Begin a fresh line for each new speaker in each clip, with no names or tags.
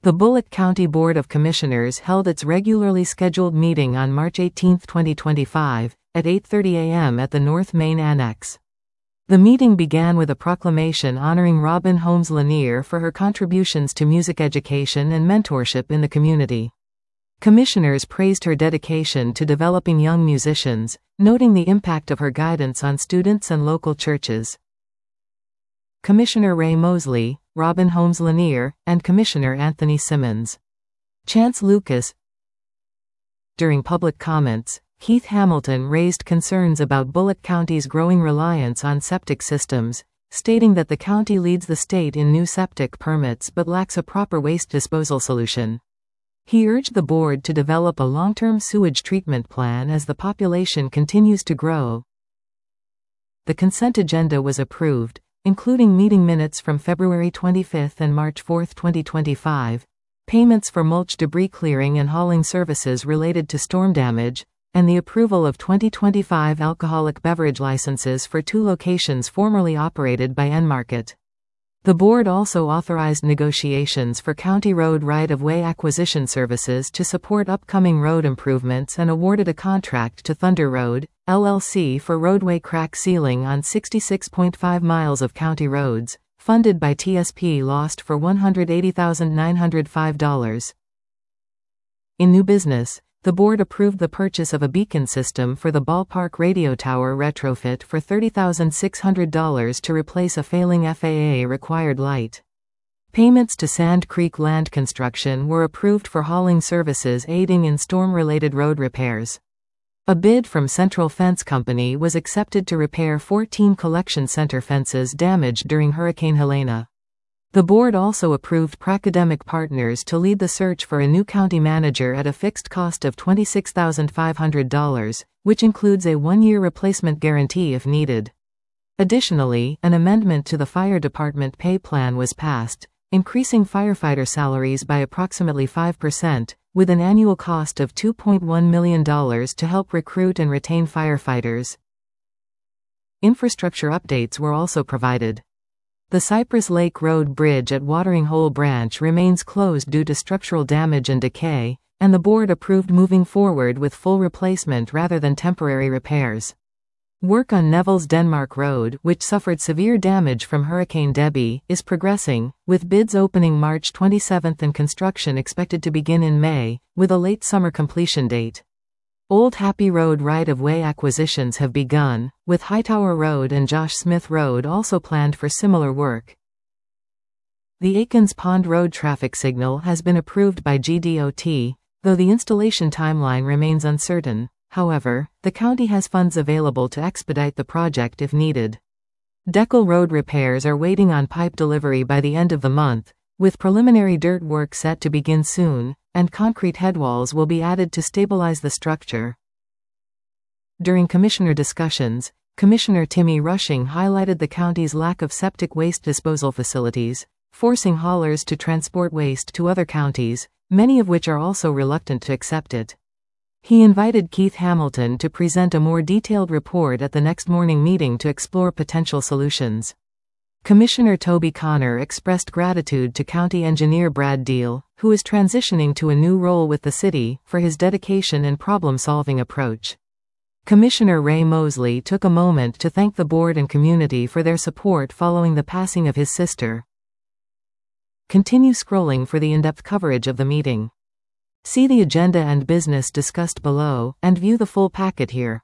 The Bullitt County Board of Commissioners held its regularly scheduled meeting on March 18, 2025, at 8:30 a.m. at the North Main Annex. The meeting began with a proclamation honoring Robin Holmes Lanier for her contributions to music education and mentorship in the community. Commissioners praised her dedication to developing young musicians, noting the impact of her guidance on students and local churches. Commissioner Ray Mosley, Robin Holmes Lanier, and Commissioner Anthony Simmons. Chance Lucas. During public comments, Keith Hamilton raised concerns about Bullitt County's growing reliance on septic systems, stating that the county leads the state in new septic permits but lacks a proper waste disposal solution. He urged the board to develop a long-term sewage treatment plan as the population continues to grow. The consent agenda was approved, including meeting minutes from February 25 and March 4, 2025, payments for mulch debris clearing and hauling services related to storm damage, and the approval of 2025 alcoholic beverage licenses for 2 locations formerly operated by Enmarket. The board also authorized negotiations for county road right-of-way acquisition services to support upcoming road improvements and awarded a contract to Thunder Road, LLC for roadway crack sealing on 66.5 miles of county roads, funded by TSP Lost for $180,905. In new business, the board approved the purchase of a beacon system for the ballpark radio tower retrofit for $30,600 to replace a failing FAA-required light. Payments to Sand Creek Land Construction were approved for hauling services aiding in storm-related road repairs. A bid from Central Fence Company was accepted to repair 14 collection center fences damaged during Hurricane Helene. The board also approved Pracademic Partners to lead the search for a new county manager at a fixed cost of $26,500, which includes a 1-year replacement guarantee if needed. Additionally, an amendment to the fire department pay plan was passed, increasing firefighter salaries by approximately 5%, with an annual cost of $2.1 million to help recruit and retain firefighters. Infrastructure updates were also provided. The Cypress Lake Road Bridge at Watering Hole Branch remains closed due to structural damage and decay, and the board approved moving forward with full replacement rather than temporary repairs. Work on Neville's Denmark Road, which suffered severe damage from Hurricane Debbie, is progressing, with bids opening March 27 and construction expected to begin in May, with a late summer completion date. Old Happy Road right-of-way acquisitions have begun, with Hightower Road and Josh Smith Road also planned for similar work. The Aikens Pond Road traffic signal has been approved by GDOT, though the installation timeline remains uncertain. However, the county has funds available to expedite the project if needed. Deckel Road repairs are waiting on pipe delivery by the end of the month, with preliminary dirt work set to begin soon, and concrete headwalls will be added to stabilize the structure. During commissioner discussions, Commissioner Timmy Rushing highlighted the county's lack of septic waste disposal facilities, forcing haulers to transport waste to other counties, many of which are also reluctant to accept it. He invited Keith Hamilton to present a more detailed report at the next morning meeting to explore potential solutions. Commissioner Toby Connor expressed gratitude to County Engineer Brad Deal, who is transitioning to a new role with the city, for his dedication and problem-solving approach. Commissioner Ray Mosley took a moment to thank the board and community for their support following the passing of his sister. Continue scrolling for the in-depth coverage of the meeting. See the agenda and business discussed below, and view the full packet here.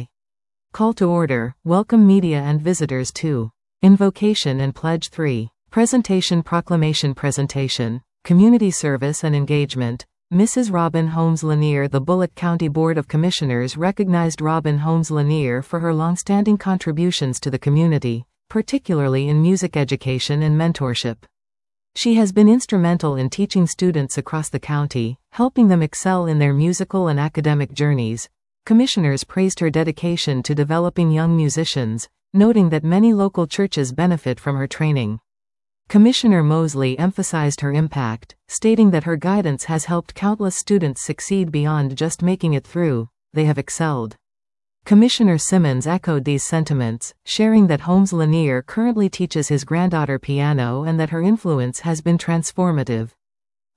Call to order. Welcome media and visitors to Invocation and Pledge 3. Presentation Proclamation Presentation. Community Service and Engagement. Mrs. Robin Holmes Lanier. The Bullitt County Board of Commissioners recognized Robin Holmes Lanier for her long-standing contributions to the community, particularly in music education and mentorship. She has been instrumental in teaching students across the county, helping them excel in their musical and academic journeys. Commissioners praised her dedication to developing young musicians, noting that many local churches benefit from her training. Commissioner Mosley emphasized her impact, stating that her guidance has helped countless students succeed beyond just making it through, they have excelled. Commissioner Simmons echoed these sentiments, sharing that Holmes Lanier currently teaches his granddaughter piano and that her influence has been transformative.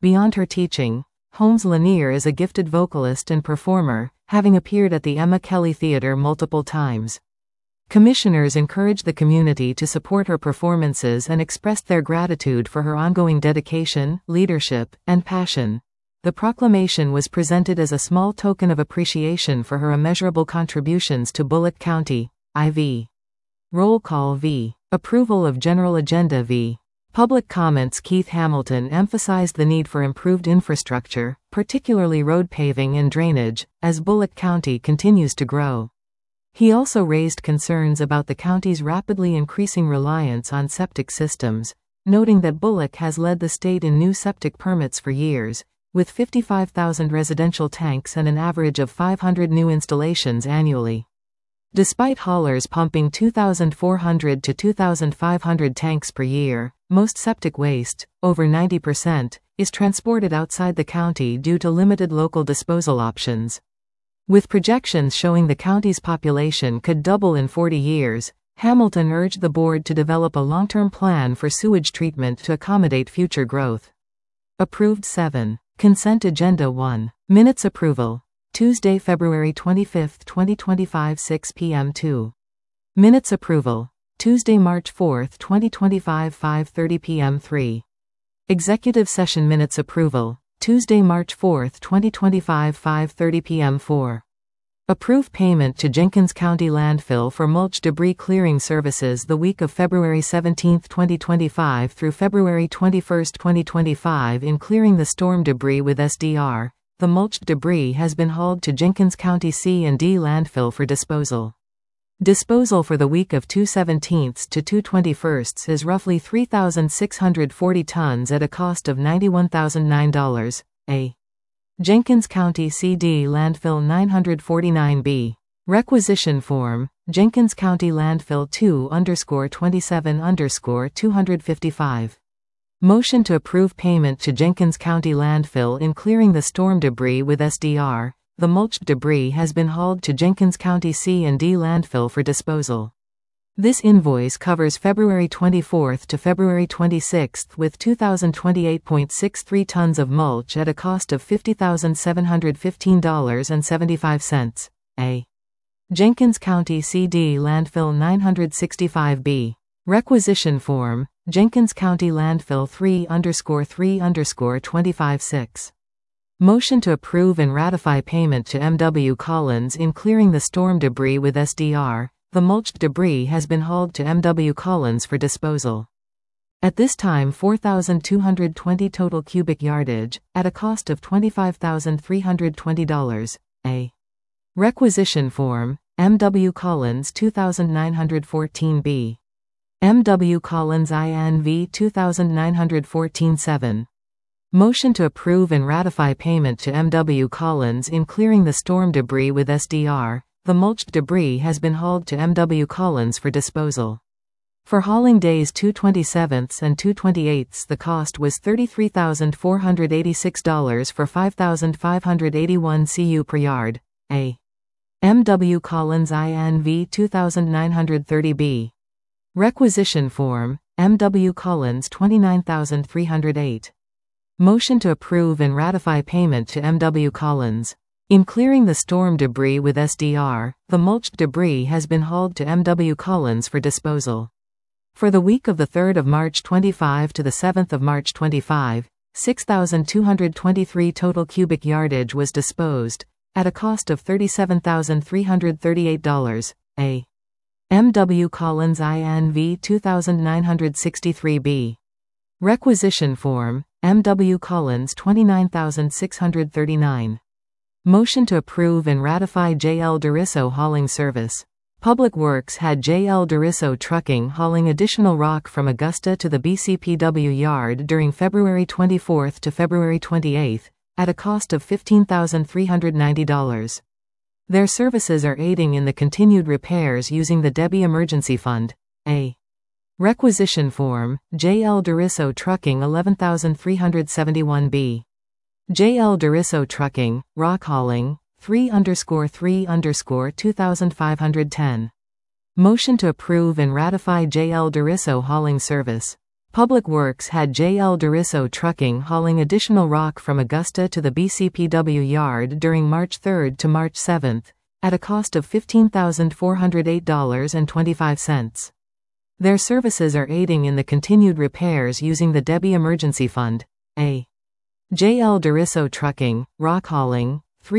Beyond her teaching, Holmes Lanier is a gifted vocalist and performer, having appeared at the Emma Kelly Theatre multiple times. Commissioners encouraged the community to support her performances and expressed their gratitude for her ongoing dedication, leadership, and passion. The proclamation was presented as a small token of appreciation for her immeasurable contributions to Bullock County. IV. Roll call v. Approval of General Agenda v. Public comments. Keith Hamilton emphasized the need for improved infrastructure, particularly road paving and drainage, as Bullock County continues to grow. He also raised concerns about the county's rapidly increasing reliance on septic systems, noting that Bullock has led the state in new septic permits for years, with 55,000 residential tanks and an average of 500 new installations annually. Despite haulers pumping 2,400 to 2,500 tanks per year, most septic waste, over 90%, is transported outside the county due to limited local disposal options. With projections showing the county's population could double in 40 years, Hamilton urged the board to develop a long-term plan for sewage treatment to accommodate future growth. Approved 7. Consent Agenda 1. Minutes approval. Tuesday, February 25, 2025, 6 p.m. 2. Minutes approval. Tuesday, March 4, 2025, 5:30 p.m. 3. Executive session minutes approval. Tuesday, March 4, 2025, 5:30 p.m. 4. Approve payment to Jenkins County Landfill for mulch debris clearing services the week of February 17, 2025 through February 21, 2025 in clearing the storm debris with SDR. The mulched debris has been hauled to Jenkins County C&D landfill for disposal. Disposal for the week of 2/17 to 2/21 is roughly 3,640 tons at a cost of $91,009. A. Jenkins County CD Landfill 949B. Requisition Form, Jenkins County Landfill 2_27_255. Motion to approve payment to Jenkins County Landfill in clearing the storm debris with SDR. The mulched debris has been hauled to Jenkins County C&D landfill for disposal. This invoice covers February 24 to February 26 with 2,028.63 tons of mulch at a cost of $50,715.75. A. Jenkins County CD Landfill 965B. Requisition Form, Jenkins County Landfill 3_3_256. Motion to approve and ratify payment to M.W. Collins in clearing the storm debris with SDR. The mulched debris has been hauled to M.W. Collins for disposal. At this time 4,220 total cubic yardage, at a cost of $25,320. A. Requisition Form, M.W. Collins 2914B. M.W. Collins INV 2914-7. Motion to approve and ratify payment to M.W. Collins in clearing the storm debris with SDR. The mulched debris has been hauled to M.W. Collins for disposal. For hauling days 2/27 and 2/28 the cost was $33,486 for 5,581 cu per yard. A. M.W. Collins INV 2930B. Requisition Form, M.W. Collins 29308. Motion to approve and ratify payment to M.W. Collins. In clearing the storm debris with SDR, the mulched debris has been hauled to M.W. Collins for disposal. For the week of the 3rd of March 25 to the 7th of March 25, 6,223 total cubic yardage was disposed, at a cost of $37,338. A. M.W. Collins INV 2963B. Requisition Form, M.W. Collins 29,639. Motion to approve and ratify J.L. Derisso hauling service. Public Works had J.L. Derisso Trucking hauling additional rock from Augusta to the BCPW yard during February 24 to February 28, at a cost of $15,390. Their services are aiding in the continued repairs using the Debbie Emergency Fund. A. Requisition Form, J.L. Derisso Trucking 11,371B. J.L. Derisso Trucking, rock hauling, 3_3_2510. Motion to approve and ratify J.L. Derisso hauling service. Public Works had J.L. Deriso Trucking hauling additional rock from Augusta to the BCPW yard during March 3 to March 7, at a cost of $15,408.25. Their services are aiding in the continued repairs using the Debbie Emergency Fund. A. J.L. Deriso Trucking, rock hauling,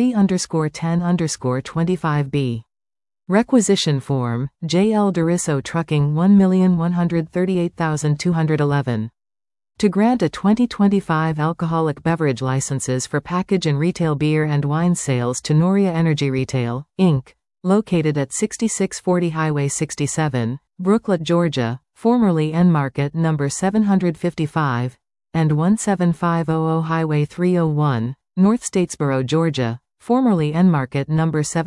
3_10_25B. Requisition Form, J.L. Deriso Trucking 1,138,211. To grant a 2025 alcoholic beverage licenses for package and retail beer and wine sales to Noria Energy Retail, Inc., located at 6640 Highway 67, Brooklet, Georgia, formerly N-Market No. 755, and 17500 Highway 301, North Statesboro, Georgia, formerly N-Market No.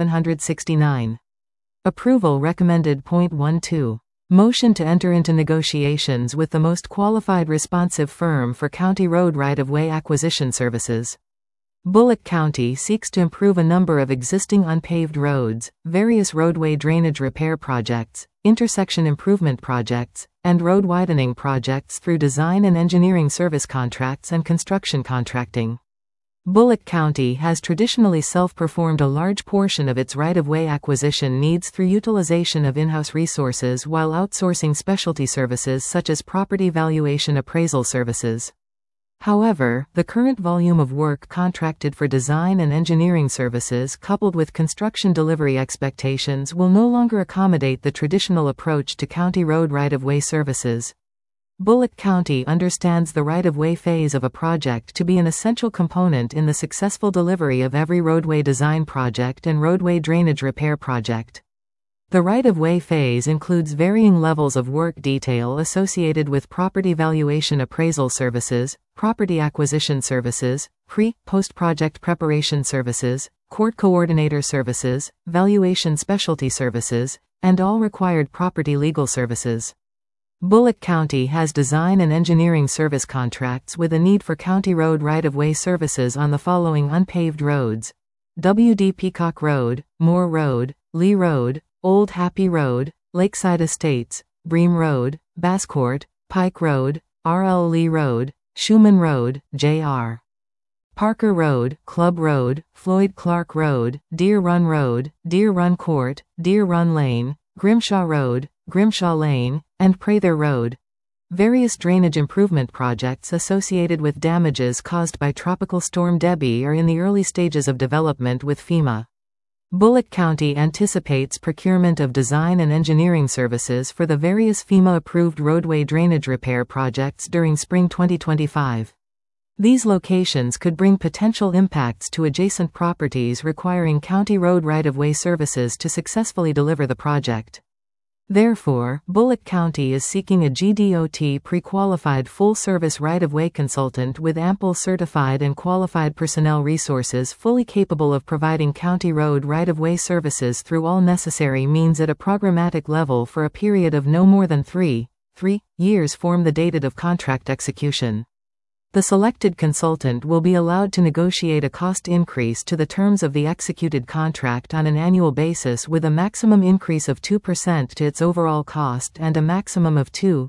769. Approval recommended. 12. Motion to enter into negotiations with the most qualified responsive firm for county road right-of-way acquisition services. Bullock County seeks to improve a number of existing unpaved roads, various roadway drainage repair projects, intersection improvement projects, and road widening projects through design and engineering service contracts and construction contracting. Bullock County has traditionally self-performed a large portion of its right-of-way acquisition needs through utilization of in-house resources while outsourcing specialty services such as property valuation appraisal services. However, the current volume of work contracted for design and engineering services coupled with construction delivery expectations will no longer accommodate the traditional approach to county road right-of-way services. Bullock County understands the right-of-way phase of a project to be an essential component in the successful delivery of every roadway design project and roadway drainage repair project. The right-of-way phase includes varying levels of work detail associated with property valuation appraisal services, property acquisition services, pre-post-project preparation services, court coordinator services, valuation specialty services, and all required property legal services. Bullock County has design and engineering service contracts with a need for county road right-of-way services on the following unpaved roads: W.D. Peacock Road, Moore Road, Lee Road, Old Happy Road, Lakeside Estates, Bream Road, Basscourt, Pike Road, R.L. Lee Road, Schuman Road, J.R. Parker Road, Club Road, Floyd Clark Road, Deer Run Road, Deer Run Court, Deer Run Lane, Grimshaw Road, Grimshaw Lane, and Prather Road. Various drainage improvement projects associated with damages caused by Tropical Storm Debbie are in the early stages of development with FEMA. Bullock County anticipates procurement of design and engineering services for the various FEMA-approved roadway drainage repair projects during spring 2025. These locations could bring potential impacts to adjacent properties requiring county road right-of-way services to successfully deliver the project. Therefore, Bullock County is seeking a GDOT pre-qualified full-service right-of-way consultant with ample certified and qualified personnel resources fully capable of providing county road right-of-way services through all necessary means at a programmatic level for a period of no more than 3 years from the date of contract execution. The selected consultant will be allowed to negotiate a cost increase to the terms of the executed contract on an annual basis with a maximum increase of 2% to its overall cost and a maximum of 2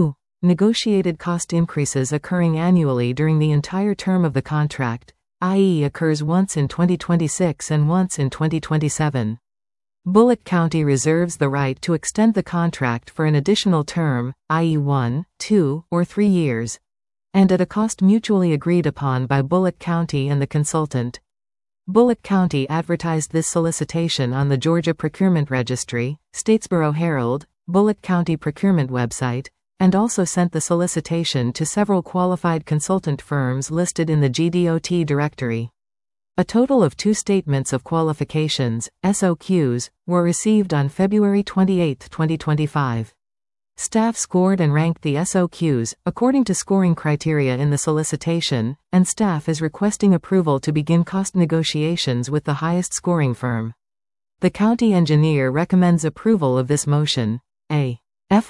negotiated cost increases occurring annually during the entire term of the contract, i.e. occurs once in 2026 and once in 2027. Bullock County reserves the right to extend the contract for an additional term, i.e. 1, 2, or 3 years, and at a cost mutually agreed upon by Bullock County and the consultant. Bullock County advertised this solicitation on the Georgia Procurement Registry, Statesboro Herald, Bullock County Procurement website, and also sent the solicitation to several qualified consultant firms listed in the GDOT directory. A total of 2 statements of qualifications, SOQs, were received on February 28, 2025. Staff scored and ranked the SOQs, according to scoring criteria in the solicitation, and staff is requesting approval to begin cost negotiations with the highest scoring firm. The county engineer recommends approval of this motion. A.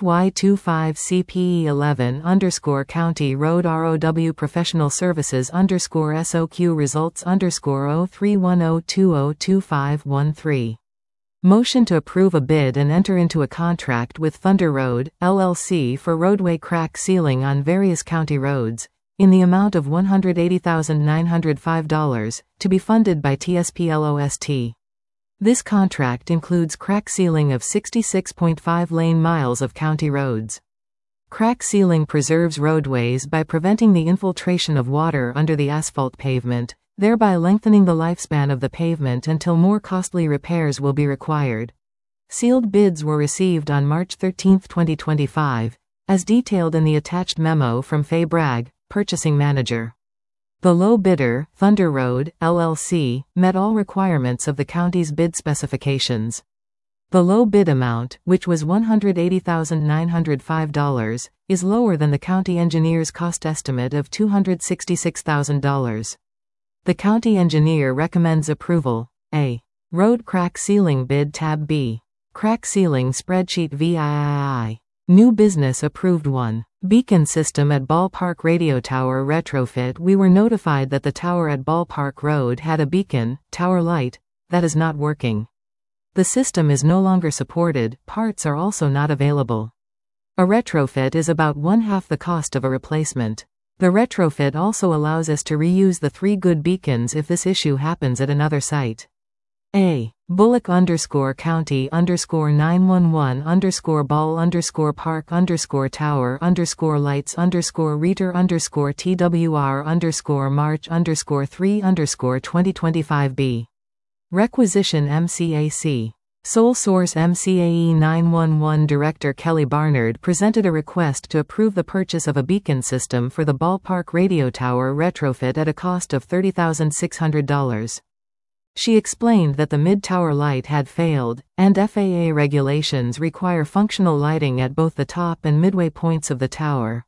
FY25 CPE 11_County Road ROW Professional Services _SOQ Results _0310202513 Motion to approve a bid and enter into a contract with Thunder Road, LLC for roadway crack sealing on various county roads, in the amount of $180,905, to be funded by TSPLOST. This contract includes crack sealing of 66.5 lane miles of county roads. Crack sealing preserves roadways by preventing the infiltration of water under the asphalt pavement, thereby lengthening the lifespan of the pavement until more costly repairs will be required. Sealed bids were received on March 13, 2025, as detailed in the attached memo from Faye Bragg, purchasing manager. The low bidder, Thunder Road, LLC, met all requirements of the county's bid specifications. The low bid amount, which was $180,905, is lower than the county engineer's cost estimate of $266,000. The county engineer recommends approval. A. Road crack sealing bid tab B. Crack sealing spreadsheet VIII. New business approved 1. Beacon system at Ballpark Radio Tower retrofit. We were notified that the tower at Ballpark Road had a beacon, tower light, that is not working. The system is no longer supported, parts are also not available. A retrofit is about one-half the cost of a replacement. The retrofit also allows us to reuse the 3 good beacons if this issue happens at another site. A. Bullock _County _911 _ball _park _tower _lights _reader _TWR _March _3 2025 B. Requisition MCAC. Sole source MCAE 911 Director Kelly Barnard presented a request to approve the purchase of a beacon system for the Ballpark Radio Tower retrofit at a cost of $30,600. She explained that the mid-tower light had failed, and FAA regulations require functional lighting at both the top and midway points of the tower.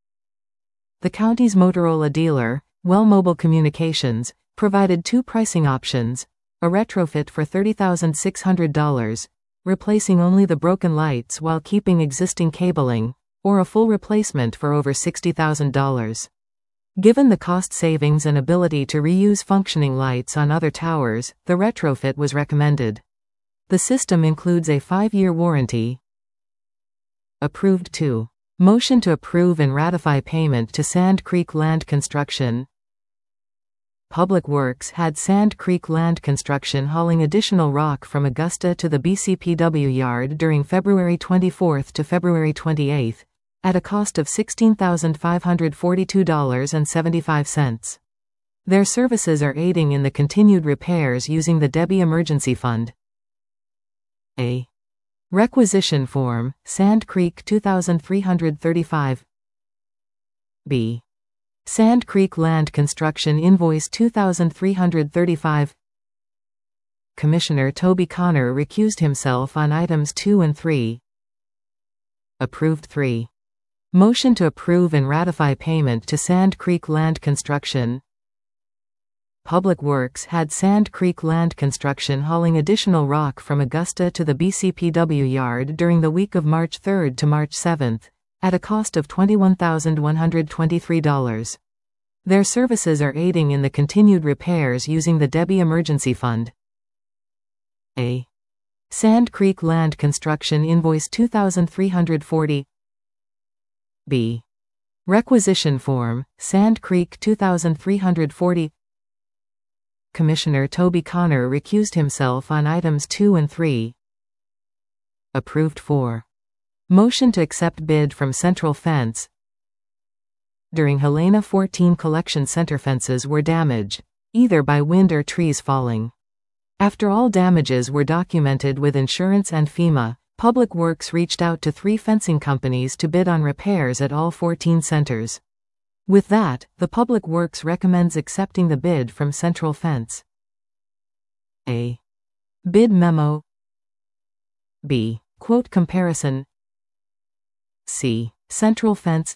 The county's Motorola dealer, Well Mobile Communications, provided 2 pricing options: a retrofit for $30,600, replacing only the broken lights while keeping existing cabling, or a full replacement for over $60,000. Given the cost savings and ability to reuse functioning lights on other towers, the retrofit was recommended. The system includes a 5-year warranty. Approved 2. Motion to approve and ratify payment to Sand Creek Land Construction. Public Works had Sand Creek Land Construction hauling additional rock from Augusta to the BCPW yard during February 24 to February 28, at a cost of $16,542.75. Their services are aiding in the continued repairs using the Debbie Emergency Fund. A. Requisition Form, Sand Creek 2335. B. Sand Creek Land Construction Invoice 2335. Commissioner Toby Connor recused himself on items 2 and 3. Approved 3. Motion to approve and ratify payment to Sand Creek Land Construction. Public Works had Sand Creek Land Construction hauling additional rock from Augusta to the BCPW yard during the week of March 3 to March 7, at a cost of $21,123. Their services are aiding in the continued repairs using the Debbie Emergency Fund. A. Sand Creek Land Construction Invoice 2340. B. Requisition Form, Sand Creek 2340. Commissioner Toby Connor recused himself on items 2 and 3. Approved 4. Motion to accept bid from Central Fence. During Helena 14 collection center fences were damaged, either by wind or trees falling. After all damages were documented with insurance and FEMA, Public Works reached out to 3 fencing companies to bid on repairs at all 14 centers. With that, the Public Works recommends accepting the bid from Central Fence. A. Bid memo. B. Quote comparison. C. Central Fence.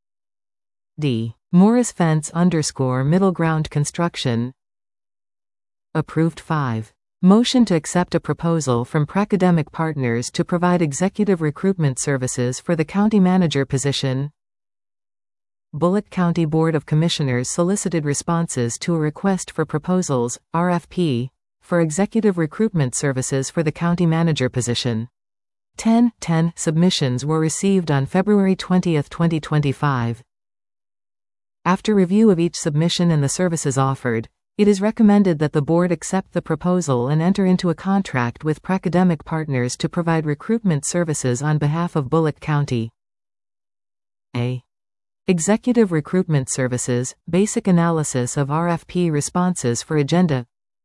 D. Morris Fence _ Middle Ground Construction. Approved 5. Motion to accept a proposal from Pracademic Partners to provide executive recruitment services for the county manager position. Bullock County Board of Commissioners solicited responses to a request for proposals, RFP, for executive recruitment services for the county manager position. 10 submissions were received on February 20, 2025. After review of each submission and the services offered, it is recommended that the board accept the proposal and enter into a contract with Pracademic Partners to provide recruitment services on behalf of Bullock County. A. Executive Recruitment Services, Basic Analysis of RFP Responses for Agenda.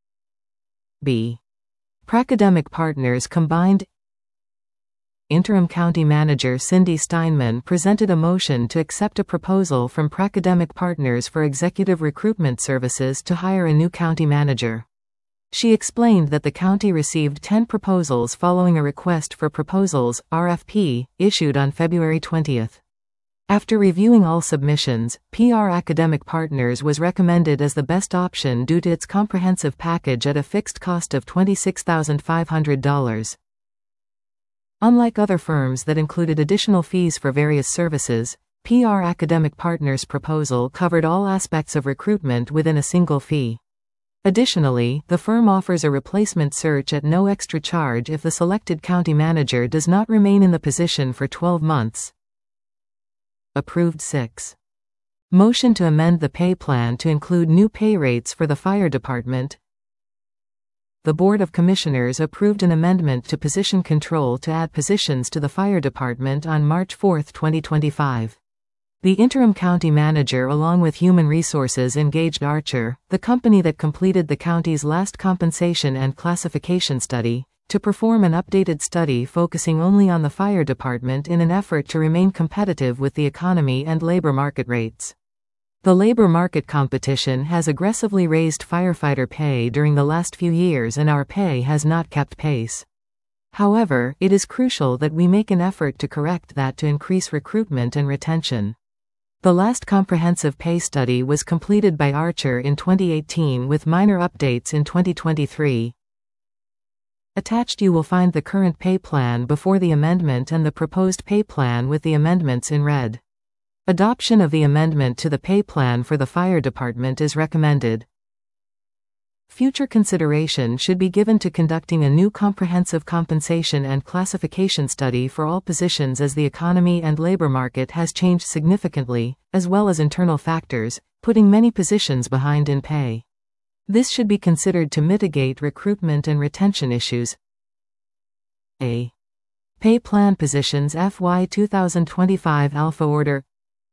B. Pracademic Partners Combined. Interim County Manager Cindy Steinman presented a motion to accept a proposal from Pracademic Partners for executive recruitment services to hire a new county manager. She explained that the county received 10 proposals following a request for proposals, RFP, issued on February 20. After reviewing all submissions, Pracademic Partners was recommended as the best option due to its comprehensive package at a fixed cost of $26,500. Unlike other firms that included additional fees for various services, Pracademic Partners' proposal covered all aspects of recruitment within a single fee. Additionally, the firm offers a replacement search at no extra charge if the selected county manager does not remain in the position for 12 months. Approved. 6. Motion to amend the pay plan to include new pay rates for the fire department. The Board of Commissioners approved an amendment to position control to add positions to the fire department on March 4, 2025. The interim county manager along with Human Resources engaged Archer, the company that completed the county's last compensation and classification study, to perform an updated study focusing only on the fire department in an effort to remain competitive with the economy and labor market rates. The labor market competition has aggressively raised firefighter pay during the last few years and our pay has not kept pace. However, it is crucial that we make an effort to correct that to increase recruitment and retention. The last comprehensive pay study was completed by Archer in 2018 with minor updates in 2023. Attached you will find the current pay plan before the amendment and the proposed pay plan with the amendments in red. Adoption of the amendment to the pay plan for the fire department is recommended. Future consideration should be given to conducting a new comprehensive compensation and classification study for all positions as the economy and labor market has changed significantly, as well as internal factors, putting many positions behind in pay. This should be considered to mitigate recruitment and retention issues. A. Pay plan positions FY 2025 Alpha Order.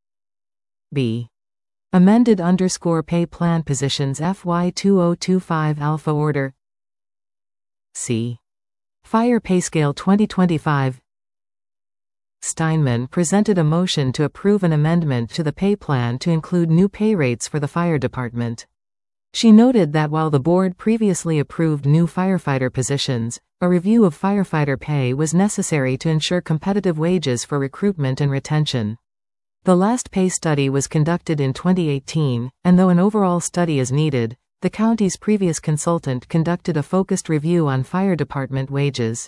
B. Amended _ pay plan positions FY 2025 Alpha Order. C. Fire Pay Scale 2025. Steinman presented a motion to approve an amendment to the pay plan to include new pay rates for the fire department. She noted that while the board previously approved new firefighter positions, a review of firefighter pay was necessary to ensure competitive wages for recruitment and retention. The last pay study was conducted in 2018, and though an overall study is needed, the county's previous consultant conducted a focused review on fire department wages.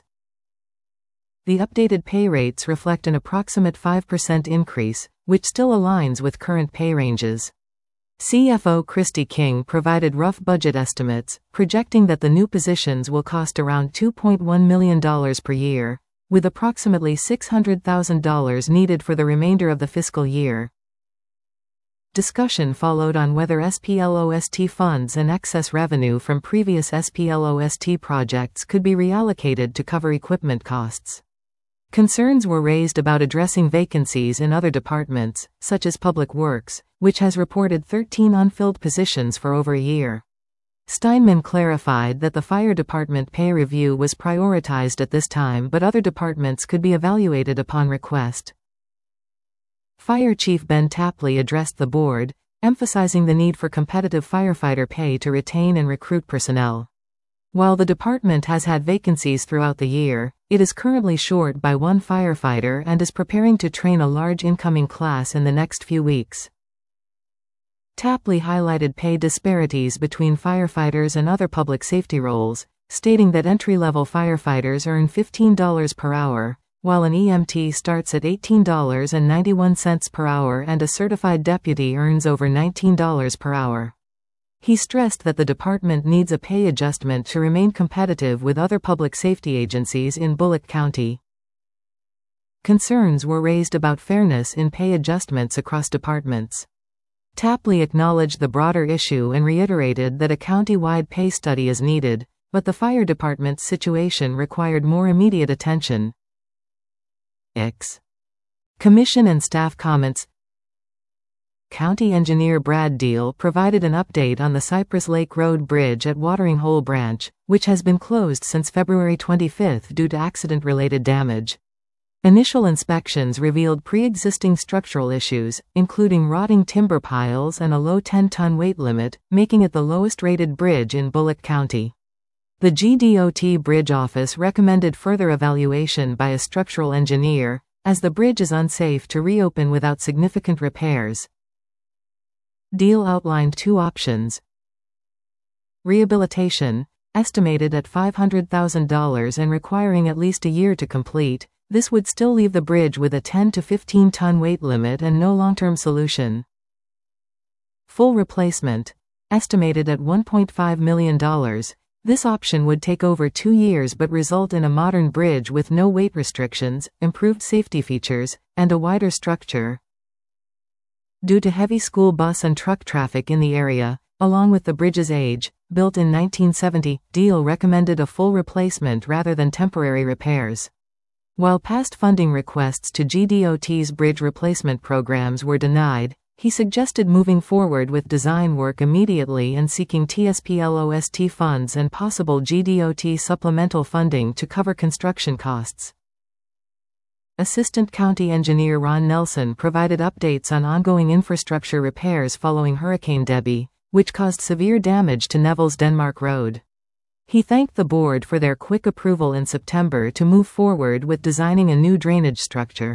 The updated pay rates reflect an approximate 5% increase, which still aligns with current pay ranges. CFO Christy King provided rough budget estimates, projecting that the new positions will cost around $2.1 million per year, with approximately $600,000 needed for the remainder of the fiscal year. Discussion followed on whether SPLOST funds and excess revenue from previous SPLOST projects could be reallocated to cover equipment costs. Concerns were raised about addressing vacancies in other departments, such as Public Works, which has reported 13 unfilled positions for over a year. Steinman clarified that the fire department pay review was prioritized at this time, but other departments could be evaluated upon request. Fire Chief Ben Tapley addressed the board, emphasizing the need for competitive firefighter pay to retain and recruit personnel. While the department has had vacancies throughout the year, it is currently short by one firefighter and is preparing to train a large incoming class in the next few weeks. Tapley highlighted pay disparities between firefighters and other public safety roles, stating that entry-level firefighters earn $15 per hour, while an EMT starts at $18.91 per hour and a certified deputy earns over $19 per hour. He stressed that the department needs a pay adjustment to remain competitive with other public safety agencies in Bulloch County. Concerns were raised about fairness in pay adjustments across departments. Tapley acknowledged the broader issue and reiterated that a county-wide pay study is needed, but the fire department's situation required more immediate attention. Commission and staff comments. County Engineer Brad Deal provided an update on the Cypress Lake Road Bridge at Watering Hole Branch, which has been closed since February 25 due to accident-related damage. Initial inspections revealed pre-existing structural issues, including rotting timber piles and a low 10-ton weight limit, making it the lowest-rated bridge in Bulloch County. The GDOT Bridge Office recommended further evaluation by a structural engineer, as the bridge is unsafe to reopen without significant repairs. Deal outlined two options. Rehabilitation, estimated at $500,000 and requiring at least a year to complete. This would still leave the bridge with a 10 to 15-ton weight limit and no long-term solution. Full replacement, estimated at $1.5 million. This option would take over 2 years but result in a modern bridge with no weight restrictions, improved safety features, and a wider structure. Due to heavy school bus and truck traffic in the area, along with the bridge's age, built in 1970, Deal recommended a full replacement rather than temporary repairs. While past funding requests to GDOT's bridge replacement programs were denied, he suggested moving forward with design work immediately and seeking TSPLOST funds and possible GDOT supplemental funding to cover construction costs. Assistant County Engineer Ron Nelson provided updates on ongoing infrastructure repairs following Hurricane Debby, which caused severe damage to Neville's Denmark Road. He thanked the board for their quick approval in September to move forward with designing a new drainage structure.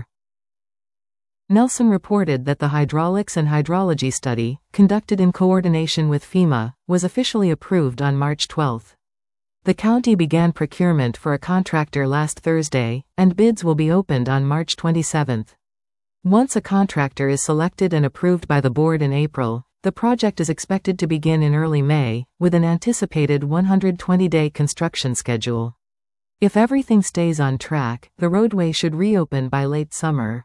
Nelson reported that the hydraulics and hydrology study, conducted in coordination with FEMA, was officially approved on March 12. The county began procurement for a contractor last Thursday, and bids will be opened on March 27. Once a contractor is selected and approved by the board in April, the project is expected to begin in early May, with an anticipated 120-day construction schedule. If everything stays on track, the roadway should reopen by late summer.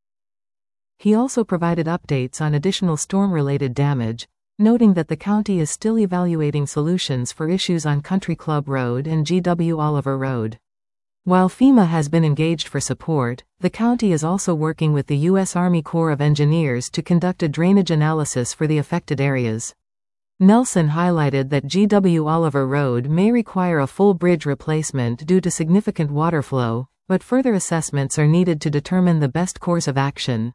He also provided updates on additional storm-related damage, noting that the county is still evaluating solutions for issues on Country Club Road and GW Oliver Road. While FEMA has been engaged for support, the county is also working with the U.S. Army Corps of Engineers to conduct a drainage analysis for the affected areas. Nelson highlighted that GW Oliver Road may require a full bridge replacement due to significant water flow, but further assessments are needed to determine the best course of action.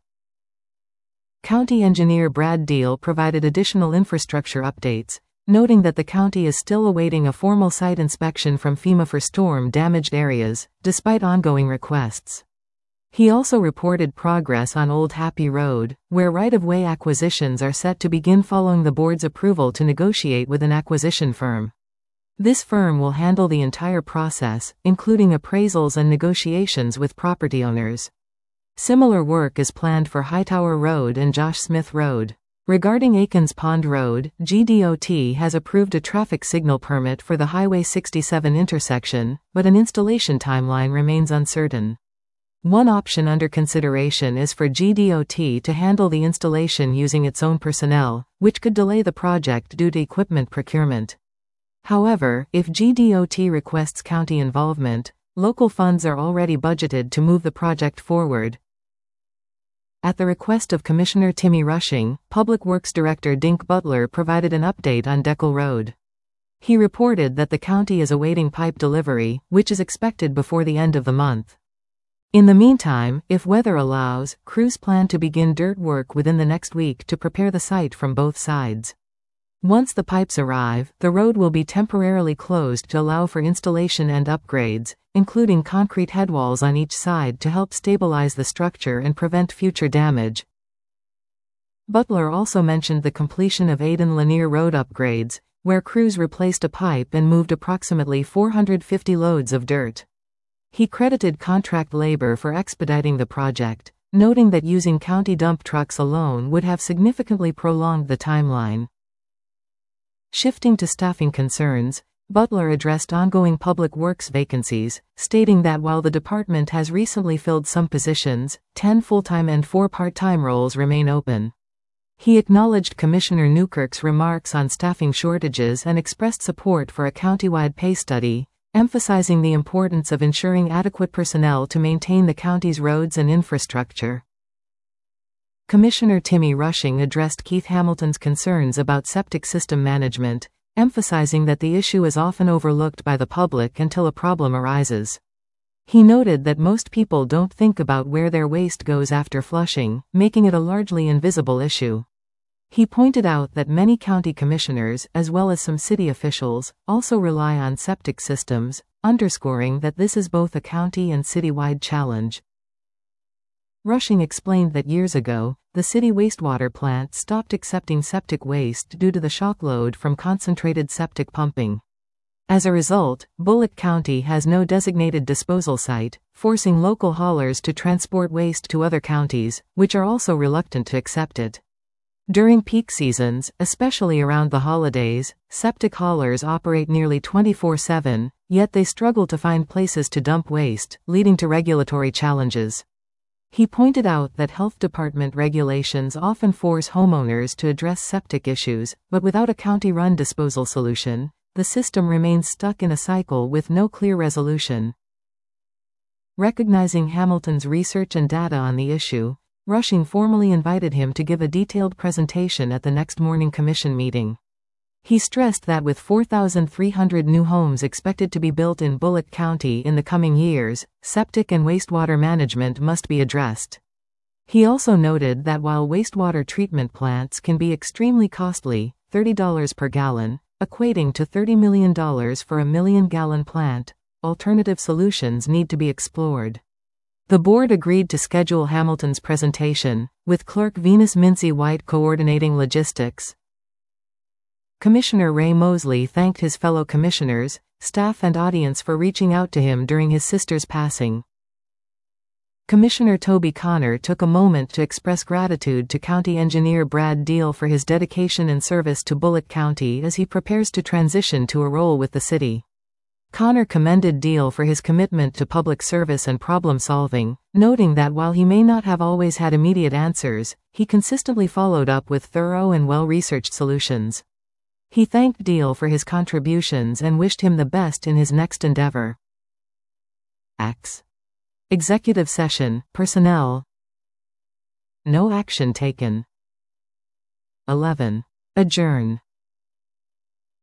County Engineer Brad Deal provided additional infrastructure updates, noting that the county is still awaiting a formal site inspection from FEMA for storm-damaged areas, despite ongoing requests. He also reported progress on Old Happy Road, where right-of-way acquisitions are set to begin following the board's approval to negotiate with an acquisition firm. This firm will handle the entire process, including appraisals and negotiations with property owners. Similar work is planned for Hightower Road and Josh Smith Road. Regarding Aikens Pond Road, GDOT has approved a traffic signal permit for the Highway 67 intersection, but an installation timeline remains uncertain. One option under consideration is for GDOT to handle the installation using its own personnel, which could delay the project due to equipment procurement. However, if GDOT requests county involvement, local funds are already budgeted to move the project forward. At the request of Commissioner Timmy Rushing, Public Works Director Dink Butler provided an update on Deckel Road. He reported that the county is awaiting pipe delivery, which is expected before the end of the month. In the meantime, if weather allows, crews plan to begin dirt work within the next week to prepare the site from both sides. Once the pipes arrive, the road will be temporarily closed to allow for installation and upgrades, including concrete headwalls on each side to help stabilize the structure and prevent future damage. Butler also mentioned the completion of Aidan Lanier Road upgrades, where crews replaced a pipe and moved approximately 450 loads of dirt. He credited contract labor for expediting the project, noting that using county dump trucks alone would have significantly prolonged the timeline. Shifting to staffing concerns, Butler addressed ongoing public works vacancies, stating that while the department has recently filled some positions, 10 full-time and 4 part-time roles remain open. He acknowledged Commissioner Newkirk's remarks on staffing shortages and expressed support for a countywide pay study, emphasizing the importance of ensuring adequate personnel to maintain the county's roads and infrastructure. Commissioner Timmy Rushing addressed Keith Hamilton's concerns about septic system management, emphasizing that the issue is often overlooked by the public until a problem arises. He noted that most people don't think about where their waste goes after flushing, making it a largely invisible issue. He pointed out that many county commissioners, as well as some city officials, also rely on septic systems, underscoring that this is both a county and citywide challenge. Rushing explained that years ago, the city wastewater plant stopped accepting septic waste due to the shock load from concentrated septic pumping. As a result, Bullock County has no designated disposal site, forcing local haulers to transport waste to other counties, which are also reluctant to accept it. During peak seasons, especially around the holidays, septic haulers operate nearly 24/7, yet they struggle to find places to dump waste, leading to regulatory challenges. He pointed out that health department regulations often force homeowners to address septic issues, but without a county-run disposal solution, the system remains stuck in a cycle with no clear resolution. Recognizing Hamilton's research and data on the issue, Rushing formally invited him to give a detailed presentation at the next morning commission meeting. He stressed that with 4,300 new homes expected to be built in Bullock County in the coming years, septic and wastewater management must be addressed. He also noted that while wastewater treatment plants can be extremely costly, $30 per gallon, equating to $30 million for a million-gallon plant, alternative solutions need to be explored. The board agreed to schedule Hamilton's presentation, with Clerk Venus Mincy White coordinating logistics. Commissioner Ray Mosley thanked his fellow commissioners, staff and audience for reaching out to him during his sister's passing. Commissioner Toby Connor took a moment to express gratitude to County Engineer Brad Deal for his dedication and service to Bullock County as he prepares to transition to a role with the city. Connor commended Deal for his commitment to public service and problem solving, noting that while he may not have always had immediate answers, he consistently followed up with thorough and well-researched solutions. He thanked Deal for his contributions and wished him the best in his next endeavor. Executive session, personnel. No action taken. 11. Adjourn.